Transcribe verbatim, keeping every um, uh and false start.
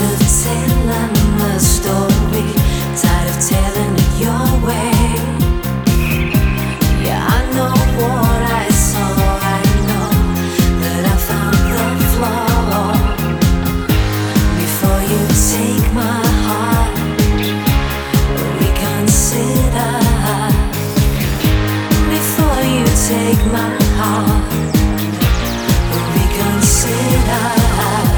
of telling the story, tired of telling it your way. Yeah, I know what I saw, I know that I found the flaw. Before you take my heart, reconsider. Before you take my heart, reconsider.